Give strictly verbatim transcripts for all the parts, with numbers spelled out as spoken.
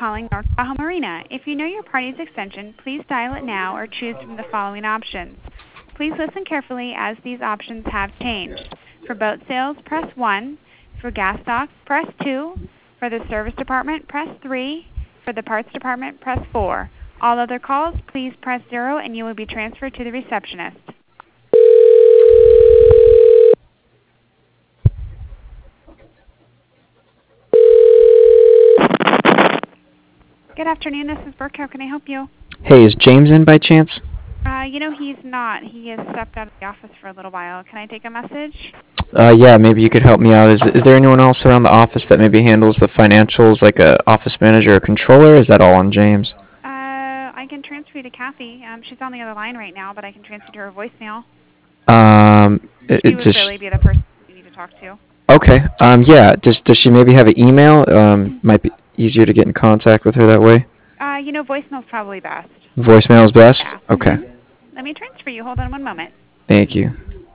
calling North Tahoe Marina. If you know your party's extension, please dial it now or choose from the following options. Please listen carefully as these options have changed. For boat sales, press one. For gas stock, press two. For the service department, press three. For the parts department, press four. All other calls, please press zero and you will be transferred to the receptionist. Good afternoon, this is Brooke. How can I help you? Hey, is James in by chance? Uh, you know, he's not. He has stepped out of the office for a little while. Can I take a message? Uh, yeah, maybe you could help me out. Is is there anyone else around the office that maybe handles the financials, like a office manager or controller? Or is that all on James? Uh, I can transfer you to Kathy. Um, she's on the other line right now, but I can transfer to her voicemail. Um, it, She it would just really be the person you need to talk to. okay. Um, yeah. Does does she maybe have an email? Um, might be easier to get in contact with her that way. Uh, you know, voicemail's probably best. Voicemail is best. Yeah. Okay. Mm-hmm. Let me transfer you. Hold on one moment. Thank you.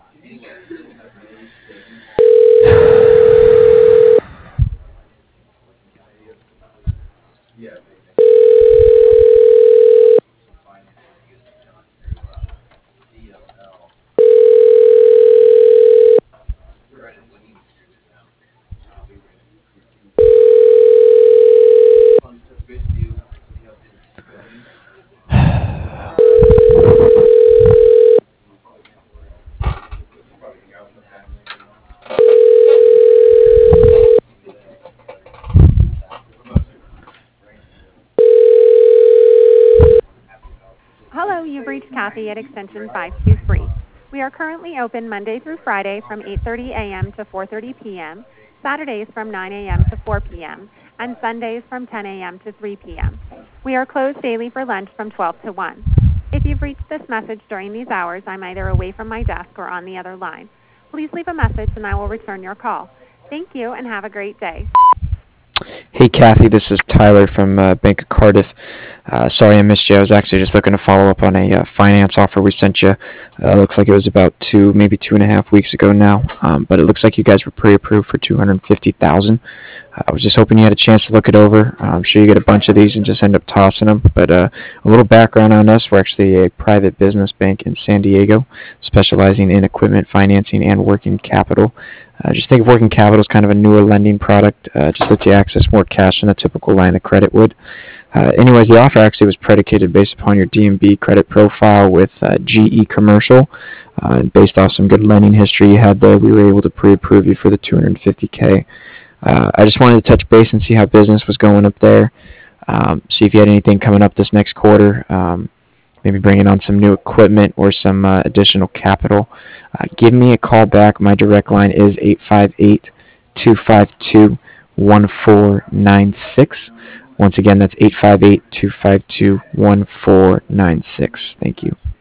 Hello, you've reached Kathy at extension five two three. We are currently open Monday through Friday from eight thirty a m to four thirty p m, Saturdays from nine a m to four p m, and Sundays from ten a m to three p m We are closed daily for lunch from twelve to one. If you've reached this message during these hours, I'm either away from my desk or on the other line. Please leave a message and I will return your call. Thank you and have a great day. Hey, Kathy, this is Tyler from uh, Bank of Cardiff. Uh, sorry I missed you. I was actually just looking to follow up on a uh, finance offer we sent you. Uh, looks like it was about two, maybe two and a half weeks ago now. Um, but it looks like you guys were pre-approved for two hundred fifty thousand dollars. Uh, I was just hoping you had a chance to look it over. Uh, I'm sure you get a bunch of these and just end up tossing them. But uh, a little background on us: we're actually a private business bank in San Diego, specializing in equipment financing and working capital. Uh, just think of working capital as kind of a newer lending product. Uh, just lets you access more cash than a typical line of credit would. Uh, anyways, the offer actually was predicated based upon your D and B credit profile with uh, G E Commercial. Uh, based off some good lending history you had there, we were able to pre-approve you for the two hundred fifty K. Uh, I just wanted to touch base and see how business was going up there. Um, see if you had anything coming up this next quarter. Um, maybe bringing on some new equipment or some uh, additional capital. Uh, give me a call back. My direct line is eight five eight, two five two, one four nine six. Once again, that's eight five eight, two five two, one four nine six. Thank you.